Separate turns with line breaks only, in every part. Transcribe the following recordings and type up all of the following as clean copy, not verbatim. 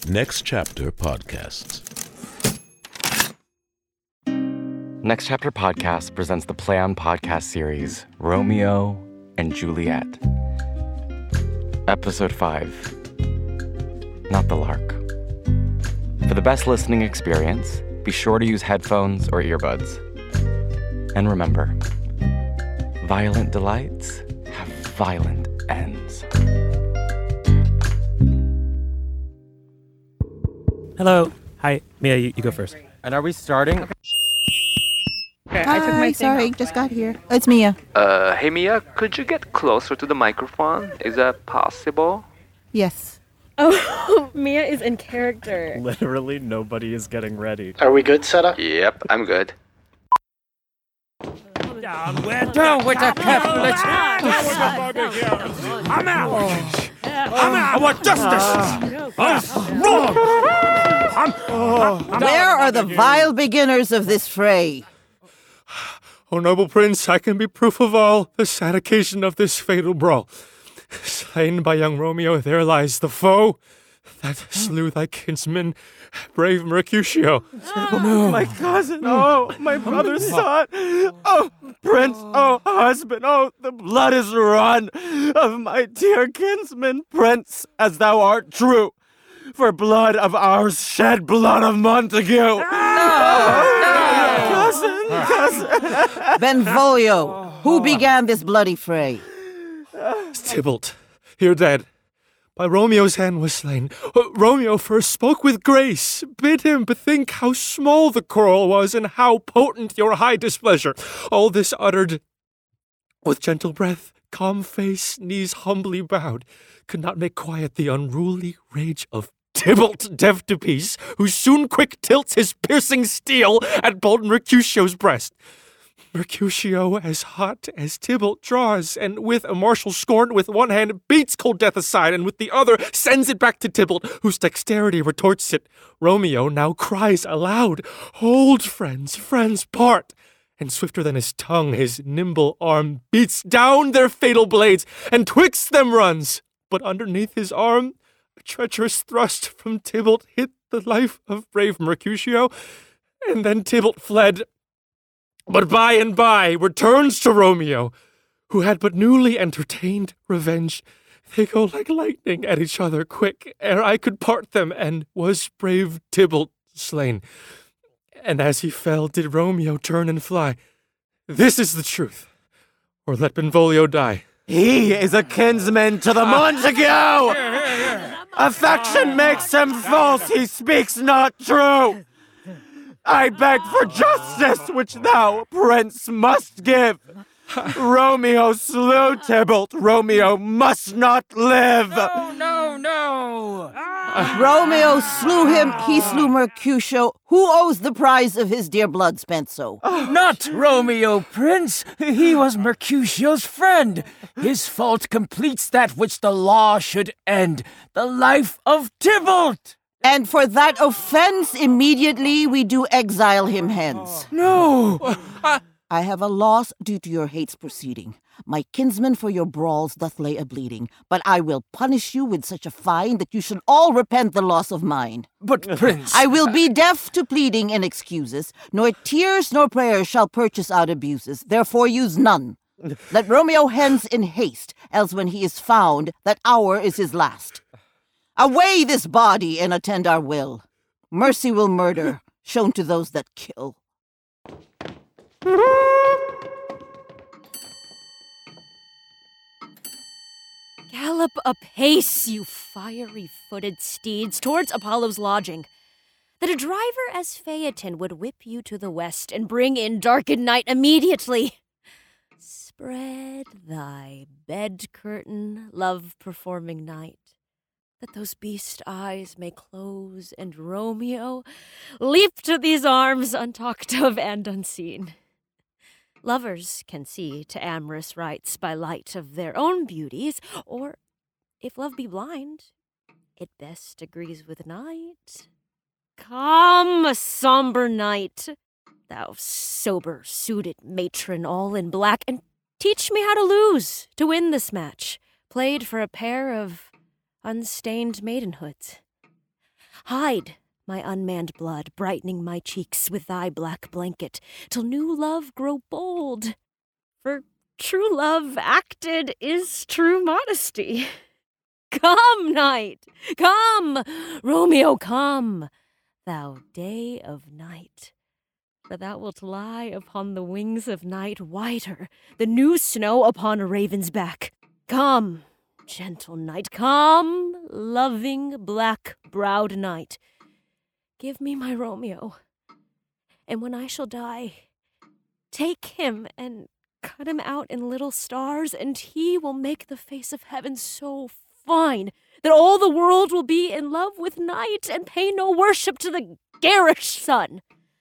Next Chapter Podcasts.
Next Chapter Podcast presents the Play On podcast series, Romeo and Juliet. Episode 5, Not the Lark. For the best listening experience, be sure to use headphones or earbuds. And remember, violent delights have violent ends.
Hello. Hi. Mia, you go first.
And are we starting?
Okay, I took my
sorry, just got here. It's Mia.
Hey Mia, could you get closer to the microphone? Is that possible?
Yes.
Oh, Mia is in character.
Literally nobody is getting ready.
Are we good, Seta?
Yep, I'm good.
Down with the capitalists! I'm out! I want justice!
Where are the vile beginners of this fray?
O noble prince, I can be proof of all the sad occasion of this fatal brawl. Slain by young Romeo, there lies the foe that slew thy kinsman, brave Mercutio.
My cousin, oh, my brother's son, oh, prince, oh, husband, oh, the blood is run of my dear kinsman, prince, as thou art true. For blood of ours shed blood of Montague. Cousin.
Benvolio, who began this bloody fray?
Tybalt, here dead. By Romeo's hand was slain. Romeo first spoke with grace, bid him bethink how small the quarrel was and how potent your high displeasure. All this uttered with gentle breath, calm face, knees humbly bowed, could not make quiet the unruly rage of Tybalt, deaf to peace, who soon quick tilts his piercing steel at bold Mercutio's breast. Mercutio, as hot as Tybalt, draws, and with a martial scorn, with one hand beats cold death aside, and with the other sends it back to Tybalt, whose dexterity retorts it. Romeo now cries aloud, "Hold, friends, friends, part!" And swifter than his tongue, his nimble arm beats down their fatal blades, and twixt them runs. But underneath his arm, a treacherous thrust from Tybalt hit the life of brave Mercutio, and then Tybalt fled. But by and by returns to Romeo, who had but newly entertained revenge. They go like lightning at each other quick, ere I could part them, and was brave Tybalt slain. And as he fell, did Romeo turn and fly. This is the truth, or let Benvolio die.
He is a kinsman to the Montague! Affection makes him false, he speaks not true! I beg for justice, which thou, prince, must give. Romeo slew Tybalt. Romeo must not live.
No.
Romeo slew him, he slew Mercutio. Who owes the prize of his dear blood spent so?
Not Romeo, prince. He was Mercutio's friend. His fault completes that which the law should end, the life of Tybalt.
And for that offense, immediately we do exile him hence.
No!
I have a loss due to your hate's proceeding. My kinsman for your brawls doth lay a-bleeding, but I will punish you with such a fine that you should all repent the loss of mine.
But, prince...
I will be deaf to pleading and excuses, nor tears nor prayers shall purchase out abuses, therefore use none. Let Romeo hence in haste, else when he is found, that hour is his last. Away this body and attend our will. Mercy will murder, shown to those that kill.
Gallop apace, you fiery-footed steeds, towards Apollo's lodging, that a driver as Phaeton would whip you to the west and bring in darkened night immediately. Spread thy bed curtain, love-performing night, that those beast eyes may close, and Romeo leap to these arms untalked of and unseen. Lovers can see to amorous rites by light of their own beauties, or, if love be blind, it best agrees with night. Come, somber night, thou sober-suited matron all in black, and teach me how to lose, to win this match, played for a pair of unstained maidenhoods. Hide my unmanned blood, brightening my cheeks with thy black blanket, till new love grow bold. For true love acted is true modesty. Come, night, come, Romeo, come, thou day of night. For thou wilt lie upon the wings of night, whiter than new snow upon a raven's back. Come, gentle night, come, loving black-browed night. Give me my Romeo, and when I shall die, take him and cut him out in little stars, and he will make the face of heaven so fine that all the world will be in love with night and pay no worship to the garish sun.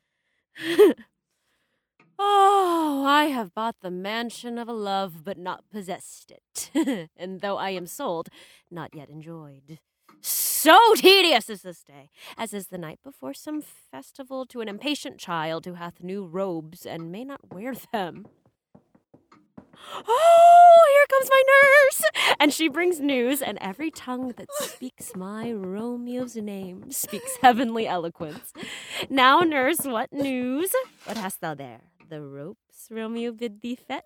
Oh, I have bought the mansion of a love, but not possessed it. And though I am sold, not yet enjoyed. So tedious is this day, as is the night before some festival to an impatient child who hath new robes and may not wear them. Oh, here comes my nurse! And she brings news, and every tongue that speaks my Romeo's name speaks heavenly eloquence. Now, nurse, what news? What hast thou there? The ropes Romeo bid thee fetch?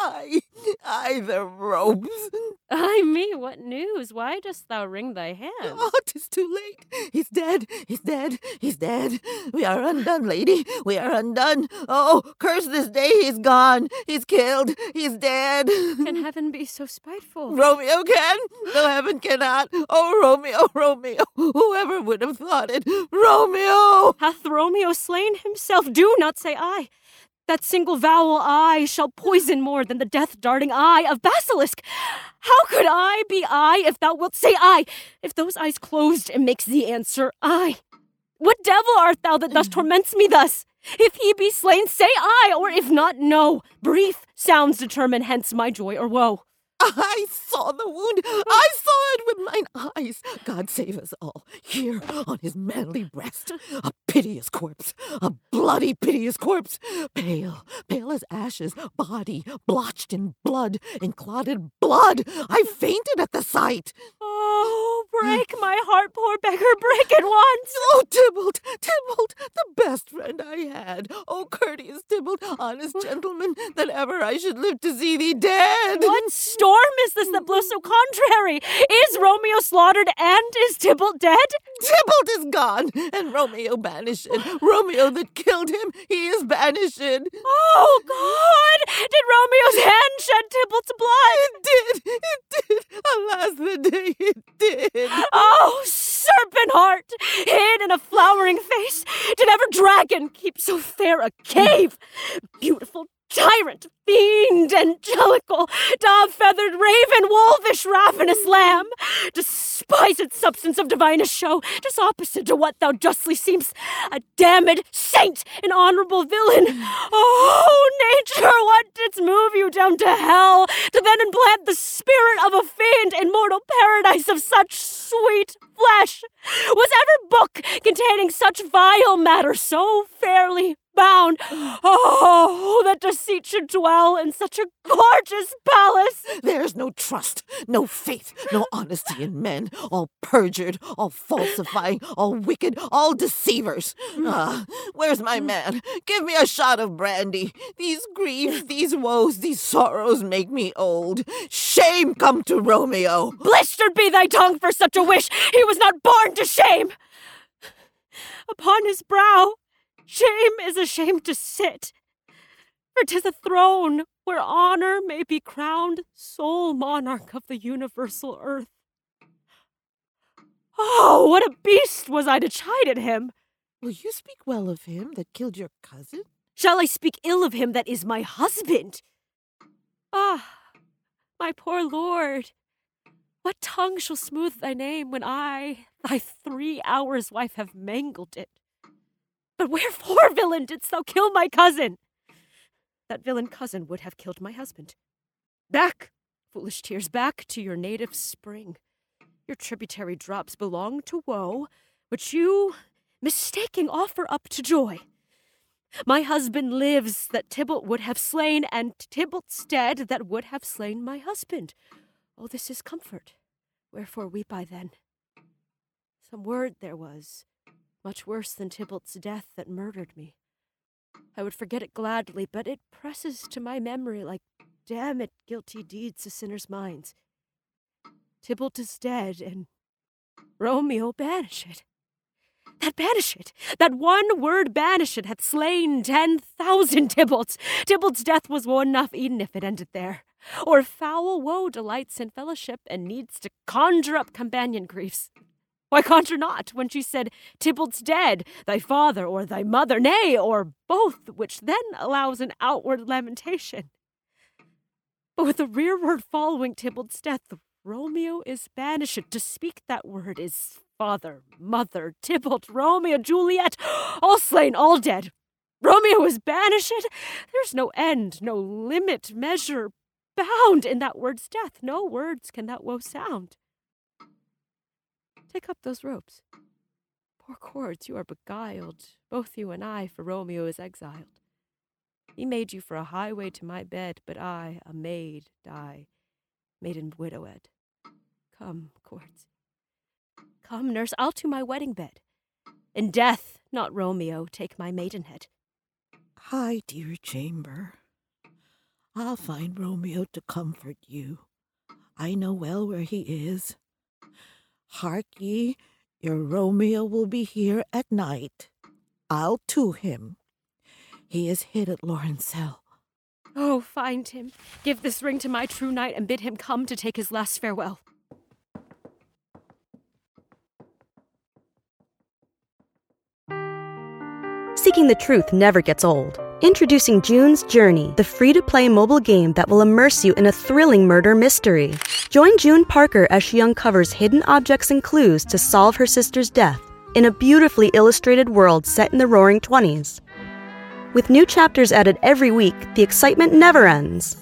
Aye, the ropes.
Ay me, what news? Why dost thou wring thy hands?
Oh, 'tis too late. He's dead. He's dead. He's dead. We are undone, lady. We are undone. Oh, curse this day. He's gone. He's killed. He's dead.
Can heaven be so spiteful?
Romeo can. No, heaven cannot. Oh, Romeo, Romeo. Whoever would have thought it? Romeo!
Hath Romeo slain himself? Do not say I. That single vowel I shall poison more than the death-darting eye of basilisk. How could I be I if thou wilt say I? If those eyes closed, it makes the answer I. What devil art thou that thus torments me thus? If he be slain, say I, or if not, no. Brief sounds determine hence my joy or woe.
I saw the wound. I saw it with mine eyes. God save us all. Here on his manly breast, a piteous corpse, a bloody piteous corpse, pale, pale as ashes, body blotched in blood, in clotted blood. I fainted at the sight.
Oh, break my heart, poor beggar, break it once.
Oh, Tybalt, Tybalt, the best friend I had. Oh, courteous Tybalt, honest gentleman, that ever I should live to see thee dead.
What storm is this that blows so contrary? Is Romeo slaughtered and is Tybalt dead?
Tybalt is gone, and Romeo banished. Romeo that killed him, he is banished.
Oh, God! Did Romeo's hand shed Tybalt's blood?
It did. Alas, the day it did.
Oh, serpent heart, hid in a flowering face. Did ever dragon keep so fair a cave? Beautiful tyrant, fiend, angelical, dove-feathered raven, wolfish, ravenous lamb, despised substance of divinest show, just opposite to what thou justly seemst, a damned saint, an honorable villain. Oh, nature, what didst move you down to hell, to then implant the spirit of a fiend in mortal paradise of such sweet flesh? Was ever book containing such vile matter so fairly bound? Oh, that deceit should dwell in such a gorgeous palace.
There's no trust, no faith, no honesty in men. All perjured, all falsifying, all wicked, all deceivers. Ah, where's my man? Give me a shot of brandy. These griefs, these woes, these sorrows make me old. Shame come to Romeo.
Blistered be thy tongue for such a wish. He was not born to shame. Upon his brow shame is ashamed to sit, for 'tis a throne where honor may be crowned sole monarch of the universal earth. Oh, what a beast was I to chide at him!
Will you speak well of him that killed your cousin?
Shall I speak ill of him that is my husband? Ah, my poor lord, what tongue shall smooth thy name when I, thy 3 hours wife, have mangled it? But wherefore, villain, didst thou kill my cousin? That villain cousin would have killed my husband. Back, foolish tears, back to your native spring. Your tributary drops belong to woe, which you, mistaking, offer up to joy. My husband lives that Tybalt would have slain, and Tybalt's dead that would have slain my husband. Oh, this is comfort. Wherefore weep I then? Some word there was, much worse than Tybalt's death that murdered me. I would forget it gladly, but it presses to my memory like damn it guilty deeds to sinners' minds. Tybalt is dead, and Romeo banished. That one word banished hath slain 10,000 Tybalts. Tybalt's death was woe enough, even if it ended there. Or foul woe delights in fellowship and needs to conjure up companion griefs. Why conjure not, when she said, Tybalt's dead, thy father or thy mother, nay, or both, which then allows an outward lamentation. But with the rearward following Tybalt's death, Romeo is banished. To speak that word is father, mother, Tybalt, Romeo, Juliet, all slain, all dead. Romeo is banished. There's no end, no limit, measure, bound in that word's death. No words can that woe sound. Take up those ropes. Poor cords, you are beguiled, both you and I, for Romeo is exiled. He made you for a highway to my bed, but I, a maid, die, maiden widowed. Come, cords. Come, nurse, I'll to my wedding bed. In death, not Romeo, take my maidenhead.
Hi, dear chamber. I'll find Romeo to comfort you. I know well where he is. Hark ye, your Romeo will be here at night. I'll to him. He is hid at Lawrencel.
Oh, find him. Give this ring to my true knight and bid him come to take his last farewell.
Seeking the truth never gets old. Introducing June's Journey, the free-to-play mobile game that will immerse you in a thrilling murder mystery. Join June Parker as she uncovers hidden objects and clues to solve her sister's death in a beautifully illustrated world set in the Roaring '20s. With new chapters added every week, the excitement never ends.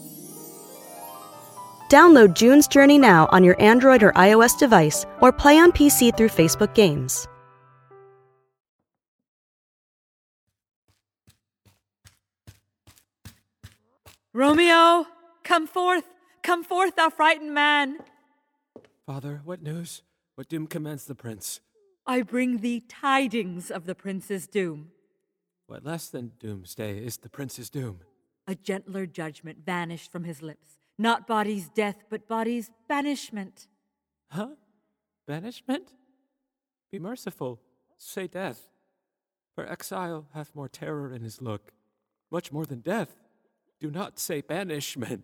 Download June's Journey now on your Android or iOS device, or play on PC through Facebook Games.
Romeo, come forth, thou frightened man.
Father, what news? What doom commands the prince?
I bring thee tidings of the prince's doom.
What less than doomsday is the prince's doom?
A gentler judgment vanished from his lips. Not body's death, but body's banishment.
Huh? Banishment? Be merciful, say death. For exile hath more terror in his look, much more than death. Do not say banishment.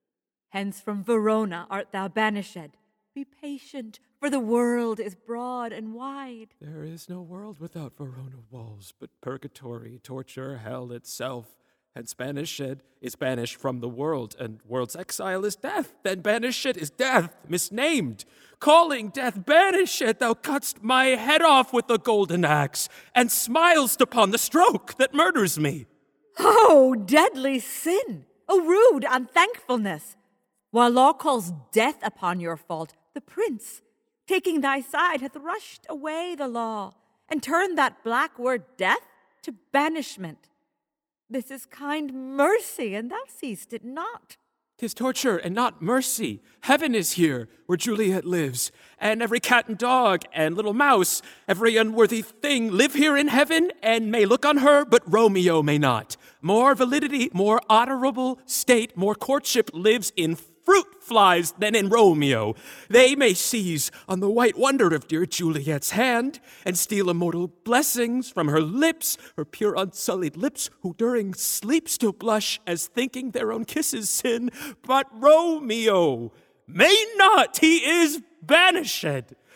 Hence from Verona art thou banished. Be patient, for the world is broad and wide.
There is no world without Verona walls, but purgatory, torture, hell itself. Hence banished is banished from the world, and world's exile is death. Then banished is death, misnamed. Calling death banished, thou cutt'st my head off with the golden axe, and smilest upon the stroke that murders me.
Oh, deadly sin! Oh, rude unthankfulness! While law calls death upon your fault, the prince, taking thy side, hath rushed away the law, and turned that black word death to banishment. This is kind mercy, and thou seest it not.
'Tis torture and not mercy. Heaven is here, where Juliet lives, and every cat and dog and little mouse, every unworthy thing live here in heaven and may look on her, but Romeo may not. More validity, more honorable state, more courtship lives in fruit flies than in Romeo. They may seize on the white wonder of dear Juliet's hand and steal immortal blessings from her lips, her pure unsullied lips, who during sleep still blush as thinking their own kisses sin. But Romeo may not, he is banished.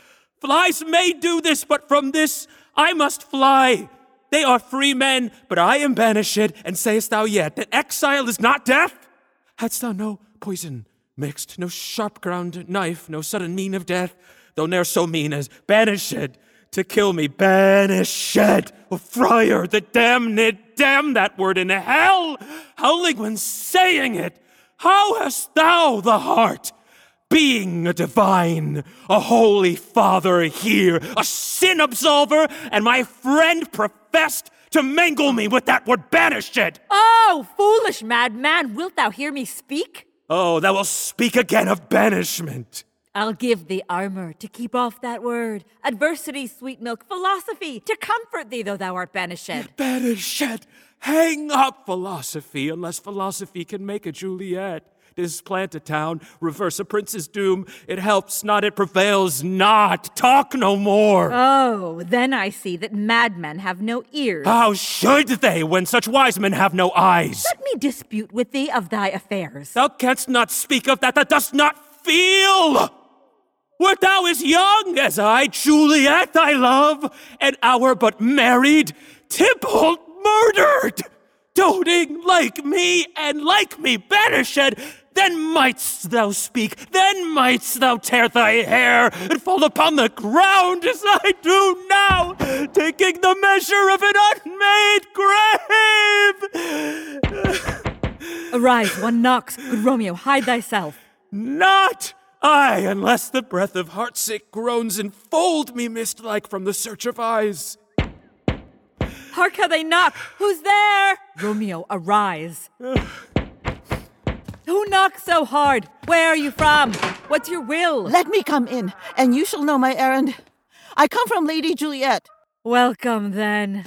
Flies may do this, but from this I must fly. They are free men, but I am banished, and sayest thou yet that exile is not death? Hadst thou no poison mixed, no sharp-ground knife, no sudden mean of death, though ne'er so mean as banished, to kill me, banished, O friar, the damned, damn that word in hell, howling when saying it, how hast thou the heart, being a divine, a holy father here, a sin absolver, and my friend professed to mangle me with that word banished?
Oh, foolish madman, wilt thou hear me speak?
Oh, thou wilt speak again of banishment.
I'll give thee armor to keep off that word, adversity, sweet milk, philosophy, to comfort thee though thou art banished.
Banished! Hang up philosophy, unless philosophy can make a Juliet. Displant a town, reverse a prince's doom. It helps not, it prevails not. Talk no more.
Oh, then I see that madmen have no ears.
How should they, when such wise men have no eyes?
Let me dispute with thee of thy affairs.
Thou canst not speak of that dost not feel. Wert thou as young as I, Juliet, thy love, an hour but married, Tybalt murdered, doting like me, and like me banished, then mightst thou speak, then mightst thou tear thy hair and fall upon the ground as I do now, taking the measure of an unmade grave.
Arise, one knocks. Good Romeo, hide thyself.
Not I, unless the breath of heartsick groans enfold me mist-like from the search of eyes.
Hark how they knock! Who's there? Romeo, arise. Who knocks so hard? Where are you from? What's your will?
Let me come in, and you shall know my errand. I come from Lady Juliet.
Welcome, then.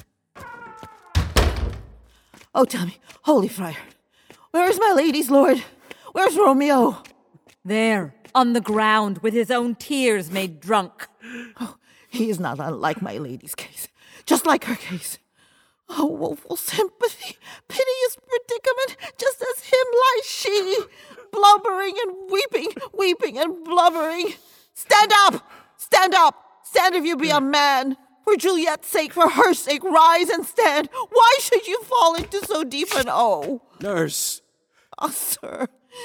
Oh, tell me, holy friar, where is my lady's lord? Where's Romeo?
There, on the ground, with his own tears made drunk.
Oh, he is not unlike my lady's case, just like her case. Oh, woeful sympathy, piteous predicament, just as him lies she, blubbering and weeping, weeping and blubbering. Stand up! Stand up! Stand if you be a man! For Juliet's sake, for her sake, rise and stand! Why should you fall into so deep an oh?
Nurse.
Ah, sir,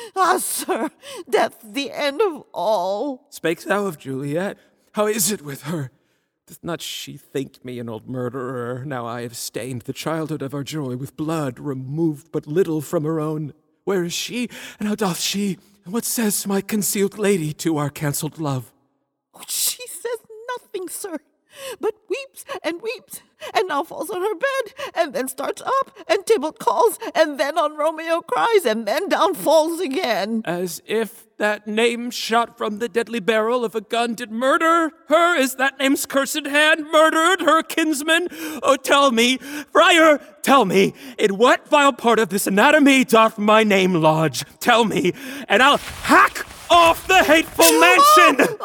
death's the end of all.
Spake thou of Juliet? How is it with her? Doth not she think me an old murderer, now I have stained the childhood of our joy with blood, removed but little from her own? Where is she, and how doth she, and what says my concealed lady to our cancelled love?
Oh, she says nothing, sir, but weeps, and now falls on her bed, and then starts up, and Tybalt calls, and then on Romeo cries, and then down falls again.
As if that name shot from the deadly barrel of a gun did murder her, as that name's cursed hand murdered her kinsman. Oh, tell me, friar, tell me, in what vile part of this anatomy doth my name lodge? Tell me, and I'll hack off the hateful mansion!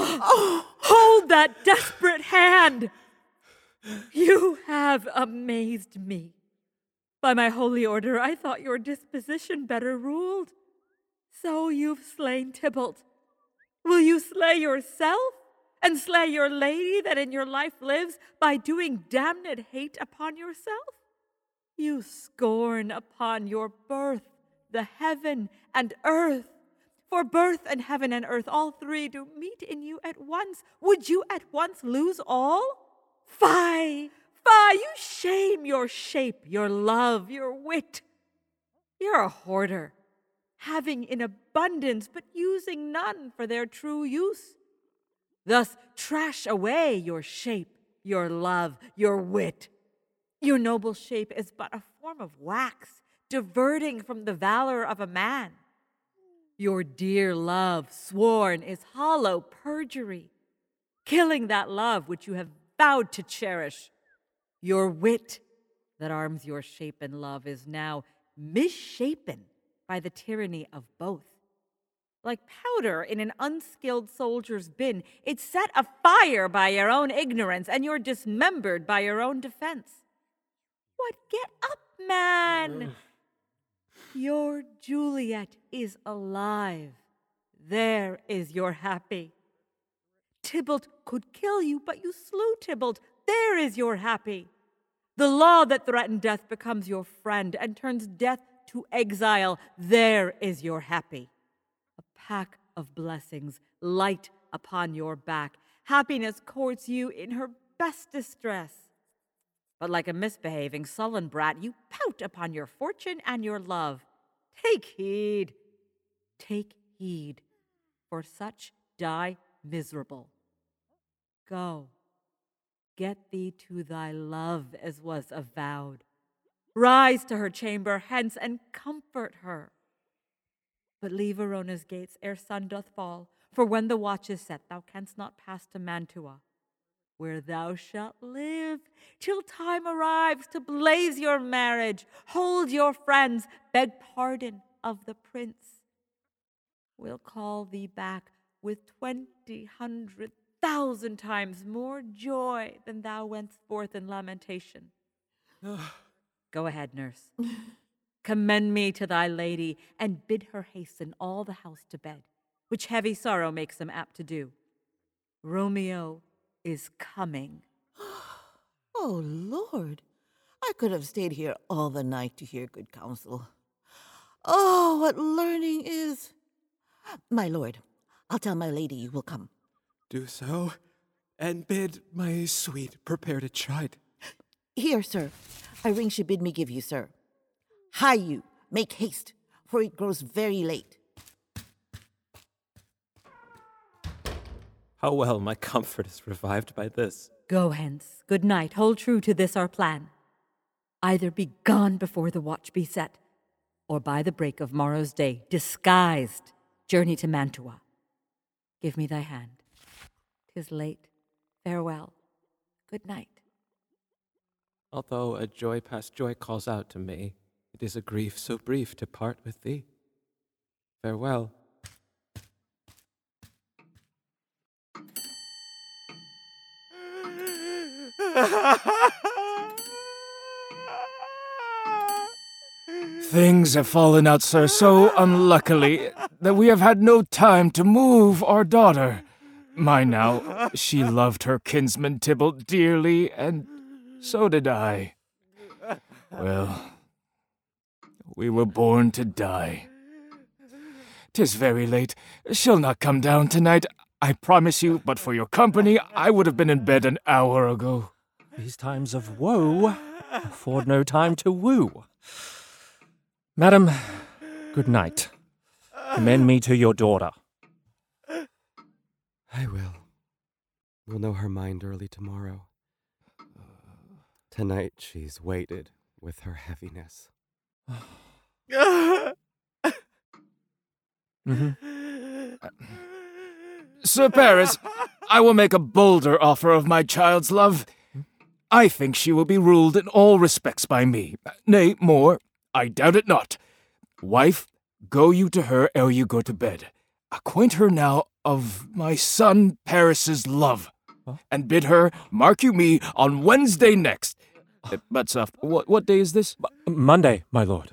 Hold that desperate hand! You have amazed me. By my holy order, I thought your disposition better ruled. So you've slain Tybalt. Will you slay yourself, and slay your lady that in your life lives, by doing damned hate upon yourself? You scorn upon your birth, the heaven and earth. For birth and heaven and earth, all three do meet in you at once. Would you at once lose all? Fie! Fie! You shame your shape, your love, your wit. You're a hoarder, having in abundance, but using none for their true use. Thus trash away your shape, your love, your wit. Your noble shape is but a form of wax, diverting from the valor of a man. Your dear love, sworn, is hollow perjury, killing that love which you have vowed to cherish. Your wit that arms your shape and love is now misshapen by the tyranny of both. Like powder in an unskilled soldier's bin, it's set afire by your own ignorance, and you're dismembered by your own defense. What? Get up, man! Your Juliet is alive. There is your happy. Tybalt could kill you, but you slew Tybalt. There is your happy. The law that threatened death becomes your friend and turns death to exile. There is your happy. A pack of blessings light upon your back. Happiness courts you in her best distress. But like a misbehaving, sullen brat, you pout upon your fortune and your love. Take heed, for such die miserable. Go, get thee to thy love as was avowed. Rise to her chamber hence and comfort her. But leave Verona's gates ere sun doth fall, For when the watch is set, thou canst not pass to Mantua, where thou shalt live till time arrives to blaze your marriage, hold your friends, beg pardon of the prince. We'll call thee back with 20,100,000 times more joy than thou wentst forth in lamentation. Go ahead, nurse. Commend me to thy lady, and bid her hasten all the house to bed, which heavy sorrow makes them apt to do. Romeo is coming.
Oh, Lord. I could have stayed here all the night to hear good counsel. Oh, what learning is. My lord, I'll tell my lady you will come.
Do so, and bid my sweet prepare to chide.
Here, sir, a ring she bid me give you, sir. Hie you, make haste, for it grows very late.
How well my comfort is revived by this.
Go hence. Good night. Hold true to this our plan. Either be gone before the watch be set, or by the break of morrow's day, disguised, journey to Mantua. Give me thy hand. 'Tis late. Farewell. Good night.
Although a joy past joy calls out to me, it is a grief so brief to part with thee. Farewell.
Things have fallen out, sir, so unluckily that we have had no time to move our daughter. Mind now, she loved her kinsman Tybalt dearly, and so did I. Well, we were born to die. 'Tis very late. She'll not come down tonight, I promise you, but for your company, I would have been in bed an hour ago.
These times of woe afford no time to woo.
Madam, good night. Commend me to your daughter.
I will. We'll know her mind early tomorrow. Tonight she's weighted with her heaviness.
Sir Paris, I will make a bolder offer of my child's love. I think she will be ruled in all respects by me. Nay, more, I doubt it not. Wife, go you to her ere you go to bed. Acquaint her now of my son Paris's love, and bid her, mark you me, on Wednesday next. But, what day is this?
Monday, my lord.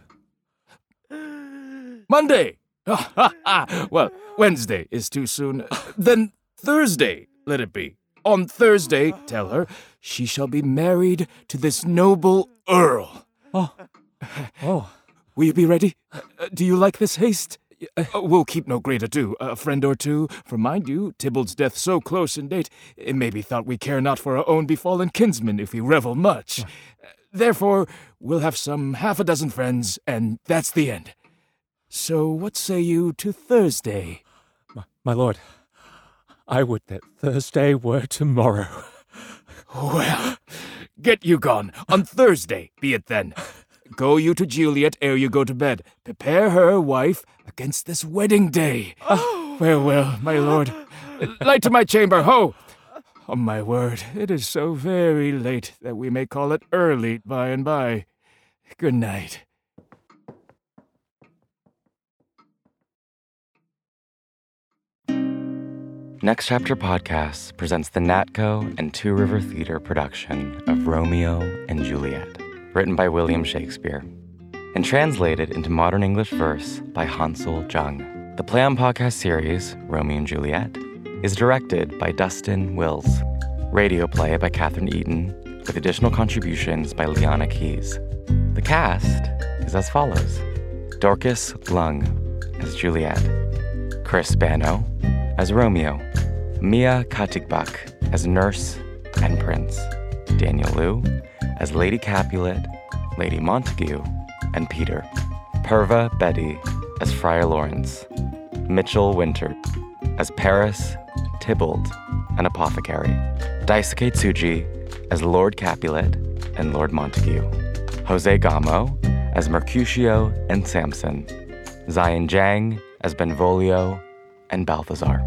Monday! Well, Wednesday is too soon. Then Thursday, let it be. On Thursday, tell her, she shall be married to this noble earl.
Oh.
Will you be ready? Do you like this haste? We'll keep no great ado, a friend or two, for mind you, Tybalt's death so close in date, it may be thought we care not for our own befallen kinsmen if we revel much. Therefore, we'll have some 6 friends, and that's the end. So what say you to Thursday?
My lord, I would that Thursday were tomorrow.
Well, get you gone. On Thursday, be it then. Go you to Juliet ere you go to bed. Prepare her, wife, against this wedding day. Farewell, my lord. Light to my chamber, ho! On my word, it is so very late that we may call it early by and by. Good night.
Next Chapter Podcast presents the Natco and Two River Theater production of Romeo and Juliet, written by William Shakespeare, and translated into modern English verse by Hansel Jung. The Play On Podcast series, Romeo and Juliet, is directed by Dustin Wills. Radio play by Catherine Eaton, with additional contributions by Liana Keys. The cast is as follows: Dorcas Lung as Juliet, Chris Bano as Romeo, Mia Katigbak as Nurse and Prince, Daniel Liu as Lady Capulet, Lady Montague, and Peter, Purva Bedi as Friar Lawrence, Mitchell Winter as Paris, Tybalt, and Apothecary, Daisuke Tsuji as Lord Capulet and Lord Montague, Jose Gamo as Mercutio and Samson, Zion Zhang as Benvolio and Balthazar.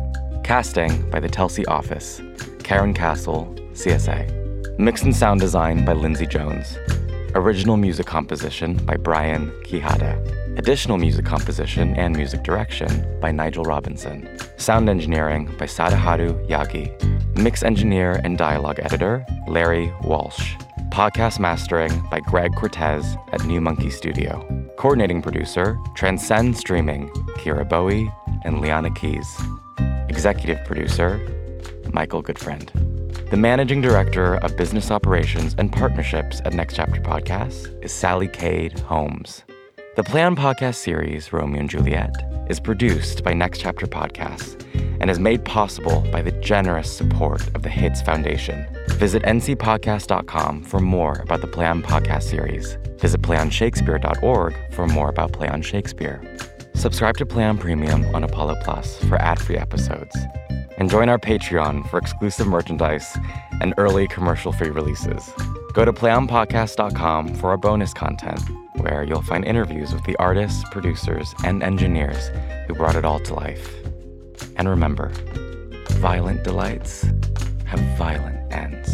Casting by the Telsey Office, Karen Castle, CSA. Mix and sound design by Lindsay Jones. Original music composition by Brian Quijada. Additional music composition and music direction by Nigel Robinson. Sound engineering by Sadaharu Yagi. Mix engineer and dialogue editor, Larry Walsh. Podcast mastering by Greg Cortez at New Monkey Studio. Coordinating producer, Transcend Streaming, Kira Bowie and Liana Keys. Executive producer, Michael Goodfriend. The managing director of business operations and partnerships at Next Chapter Podcasts is Sally Cade Holmes. The Play On Podcast series, Romeo and Juliet, is produced by Next Chapter Podcasts and is made possible by the generous support of the Hits Foundation. Visit ncpodcast.com for more about the Play On Podcast series. Visit playonshakespeare.org for more about Play On Shakespeare. Subscribe to Play On Premium on Apollo Plus for ad-free episodes. And join our Patreon for exclusive merchandise and early commercial-free releases. Go to playonpodcast.com for our bonus content, where you'll find interviews with the artists, producers, and engineers who brought it all to life. And remember, violent delights have violent ends.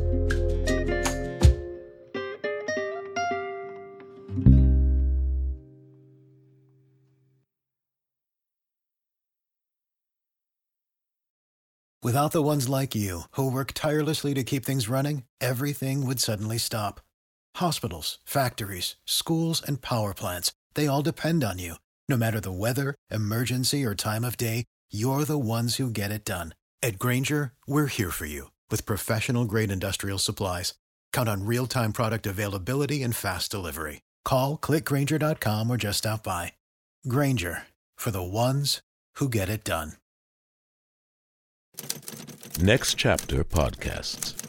Without the ones like you, who work tirelessly to keep things running, everything would suddenly stop. Hospitals, factories, schools, and power plants, they all depend on you. No matter the weather, emergency, or time of day, you're the ones who get it done. At Grainger, we're here for you with professional-grade industrial supplies. Count on real-time product availability and fast delivery. Call, click Grainger.com, or just stop by. Grainger, for the ones who get it done.
Next Chapter Podcasts.